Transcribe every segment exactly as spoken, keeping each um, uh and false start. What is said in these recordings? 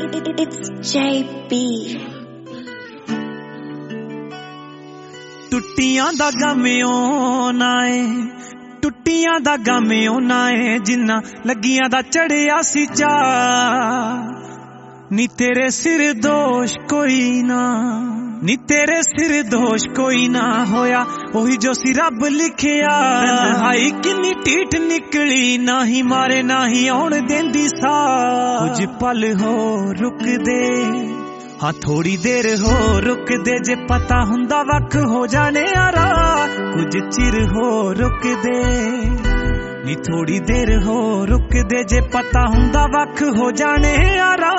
It's J B. टुट्टियां दा गम ओना ए टुट्टियां दा गम ओना ए जिन्ना लगियां दा चढ़िया सी चा नी तेरे सिर दोष कोई ना नी तेरे सिर दोष कोई ना होया ओही जो सी रब लिखिया हाई किन्नी टीठ निकली ना ही मारे ना ही आउण देंदी सा कुछ पल हो रुक दे हाँ थोड़ी देर हो रुक दे जे पता हुंदा वख हो जाने यारा कुछ चिर हो रुक दे नी थोड़ी देर हो रुक दे जे पता हुंदा वख हो जाने यारा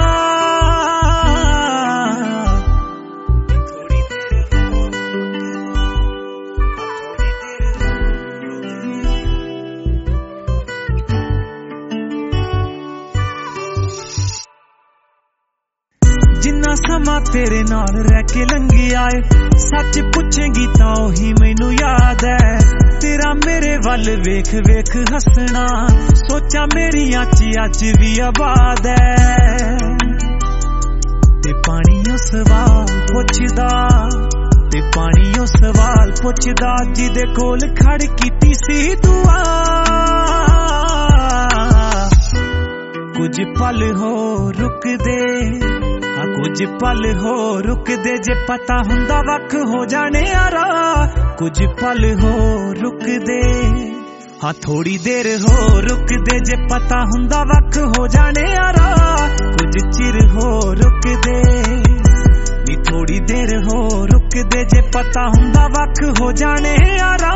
जिन्ना समा तेरे नाल रह के लंघिया आए सच पुछेंगी तां ओही मैनू याद है तेरा मेरे वल वेख वेख हसना सोचा मेरियां च अज भी आबाद है ते पानियों सवाल पुछदा ते पानियों सवाल पुछदा जिदे कोल खड़ कीती सी दुआ कुछ पल हो रुक दे कुछ पल हो रुक दे जे पता हुंदा वख हो जाने यारा कुछ पल हो रुक दे हाँ थोड़ी देर हो रुक दे जे पता हुंदा वख हो जाने यारा कुछ चिर हो रुक दे नी थोड़ी देर हो रुक दे जे पता हुंदा वख हो जाने यारा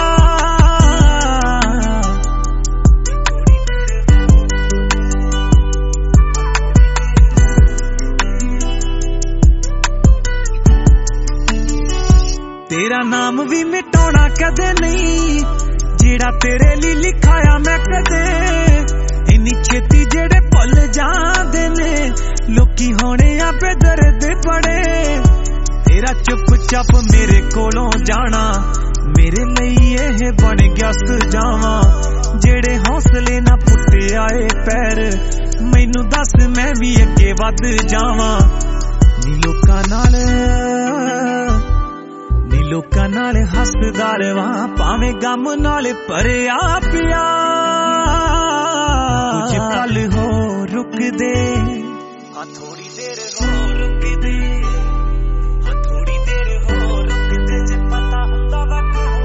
तेरा नाम भी मिटाना कदे नहीं जेड़ा तेरे लिए लिखाया मैं कदे इन्नी छेती जेड़े भुल जांदे ने लोकी होने आ बेदर्द बड़े तेरा चुप चाप मेरे कोलों जाना मेरे लिए यह बन गया सजावा जेड़े हौसले ना पुट्टे आए पैर मैनू दस मैं भी अगे वध जावा नी लोकां नाल लोकां नाल हसदा रवां भावें गम नाल भरिया पिया कुछ पल हो रुक दे हाँ थोड़ी देर हो रुक दे हाँ थोड़ी देर हो रुक दे जे पता हुंदा वख